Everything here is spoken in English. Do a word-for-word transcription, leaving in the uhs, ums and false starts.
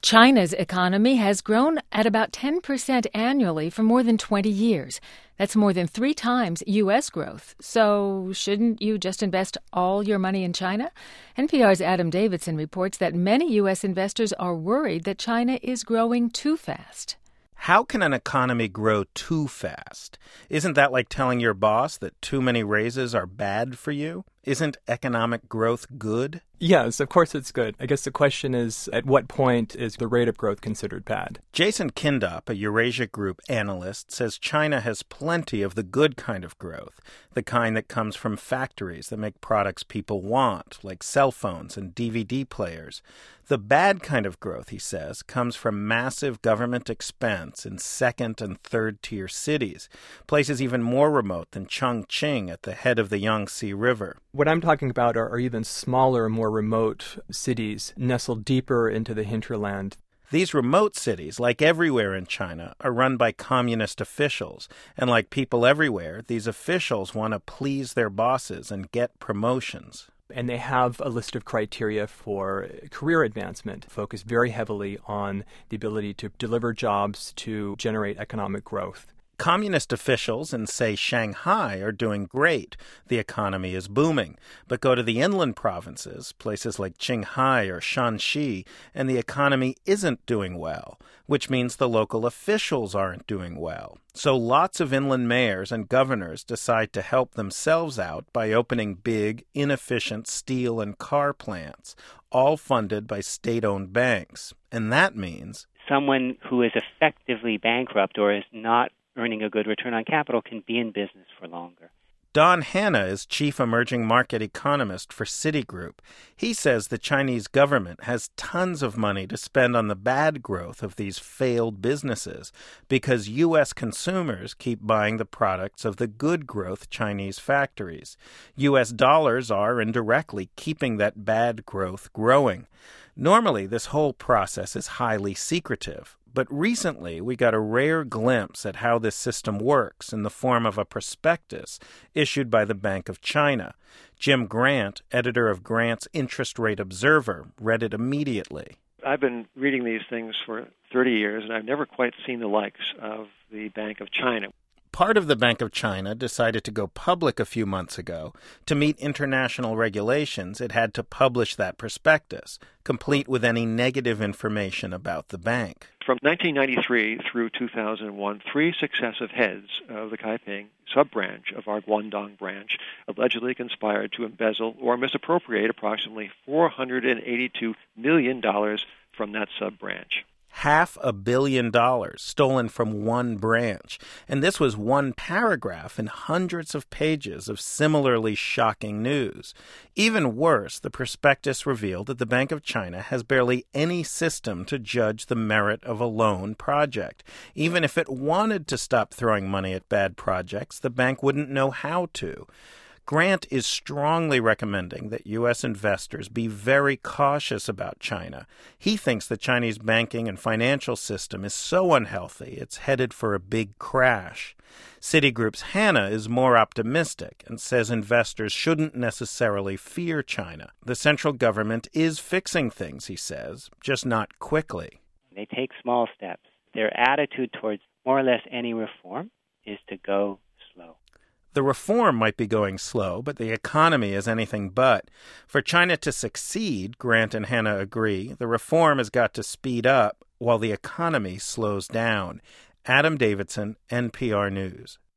China's economy has grown at about ten percent annually for more than twenty years. That's more than three times U S growth. So shouldn't you just invest all your money in China? N P R's Adam Davidson reports that many U S investors are worried that China is growing too fast. How can an economy grow too fast? Isn't that like telling your boss that too many raises are bad for you? Isn't economic growth good? Yes, of course it's good. I guess the question is, at what point is the rate of growth considered bad? Jason Kindop, a Eurasia Group analyst, says China has plenty of the good kind of growth, the kind that comes from factories that make products people want, like cell phones and D V D players. The bad kind of growth, he says, comes from massive government expense in second and third tier cities, places even more remote than Chongqing at the head of the Yangtze River. What I'm talking about are, are even smaller, more remote cities nestled deeper into the hinterland. These remote cities, like everywhere in China, are run by communist officials. And like people everywhere, these officials want to please their bosses and get promotions. And they have a list of criteria for career advancement, focused very heavily on the ability to deliver jobs to generate economic growth. Communist officials in, say, Shanghai are doing great. The economy is booming. But go to the inland provinces, places like Qinghai or Shanxi, and the economy isn't doing well, which means the local officials aren't doing well. So lots of inland mayors and governors decide to help themselves out by opening big, inefficient steel and car plants, all funded by state-owned banks. And that means someone who is effectively bankrupt or is not earning a good return on capital can be in business for longer. Don Hanna is chief emerging market economist for Citigroup. He says the Chinese government has tons of money to spend on the bad growth of these failed businesses because U S consumers keep buying the products of the good growth Chinese factories. U S dollars are indirectly keeping that bad growth growing. Normally, this whole process is highly secretive. But recently, we got a rare glimpse at how this system works in the form of a prospectus issued by the Bank of China. Jim Grant, editor of Grant's Interest Rate Observer, read it immediately. I've been reading these things for thirty years, and I've never quite seen the likes of the Bank of China. Part of the Bank of China decided to go public a few months ago. To meet international regulations, it had to publish that prospectus, complete with any negative information about the bank. From nineteen ninety-three through two thousand one, three successive heads of the Kaiping sub-branch of our Guangdong branch allegedly conspired to embezzle or misappropriate approximately four hundred eighty-two million dollars from that sub-branch. Half a billion dollars stolen from one branch. And this was one paragraph in hundreds of pages of similarly shocking news. Even worse, the prospectus revealed that the Bank of China has barely any system to judge the merit of a loan project. Even if it wanted to stop throwing money at bad projects, the bank wouldn't know how to. Grant is strongly recommending that U S investors be very cautious about China. He thinks the Chinese banking and financial system is so unhealthy it's headed for a big crash. Citigroup's Hanna is more optimistic and says investors shouldn't necessarily fear China. The central government is fixing things, he says, just not quickly. They take small steps. Their attitude towards more or less any reform is to go slow. The reform might be going slow, but the economy is anything but. For China to succeed, Grant and Hanna agree, the reform has got to speed up while the economy slows down. Adam Davidson, N P R News.